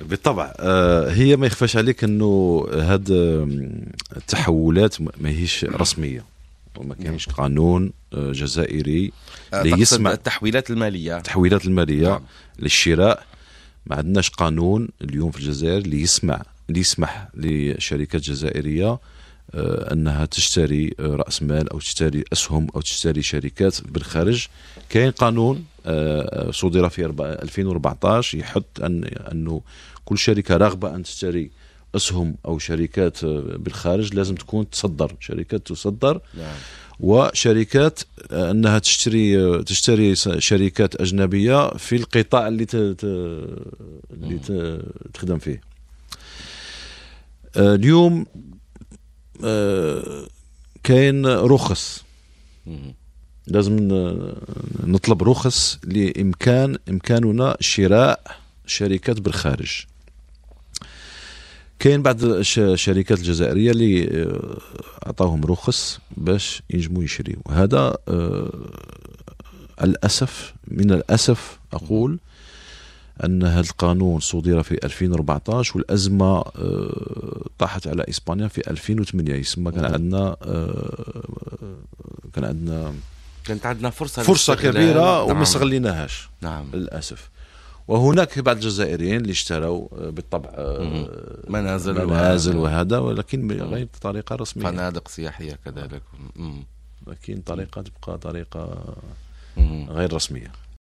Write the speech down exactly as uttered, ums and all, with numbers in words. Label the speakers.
Speaker 1: بالطبع. هي ما يخفاش عليك انه هاد التحولات ما هيش رسميه وما كاينش قانون جزائري اللي يسمع
Speaker 2: التحويلات الماليه
Speaker 1: التحويلات الماليه
Speaker 2: نعم.
Speaker 1: للشراء. ما عندناش قانون اليوم في الجزائر اللي يسمع اللي يسمح لشركات جزائريه انها تشتري راس مال او تشتري اسهم او تشتري شركات بالخارج. كاين قانون صدر في ألفين وأربعطاش يحط ان انه كل شركه راغبه ان تشتري اسهم او شركات بالخارج لازم تكون تصدر شركات تصدر
Speaker 2: نعم.
Speaker 1: وشركات انها تشتري تشتري شركات اجنبيه في القطاع اللي ت... اللي ت... تخدم فيه. اليوم كاين رخص لازم نطلب رخص لإمكان إمكاننا شراء شركات بالخارج. كاين بعض الشركات الجزائرية اللي أعطاهم رخص باش ينجموا يشريوا. هذا الأسف من الأسف أقول أن هذا القانون صدر في ألفين وأربعطاش والأزمة طاحت على إسبانيا في ألفين وثمانية. يسمى كان عندنا كان عندنا
Speaker 2: كانت عندنا فرصة
Speaker 1: فرصة كبيرة
Speaker 2: نعم.
Speaker 1: وما استغليناهاش
Speaker 2: نعم
Speaker 1: للأسف. وهناك بعض الجزائريين اللي اشتروا بالطبع
Speaker 2: منازل
Speaker 1: منازل وهذا ولكن غير طريقة رسمية.
Speaker 2: فنادق سياحية كذلك
Speaker 1: لكن طريقة تبقى طريقة غير رسمية.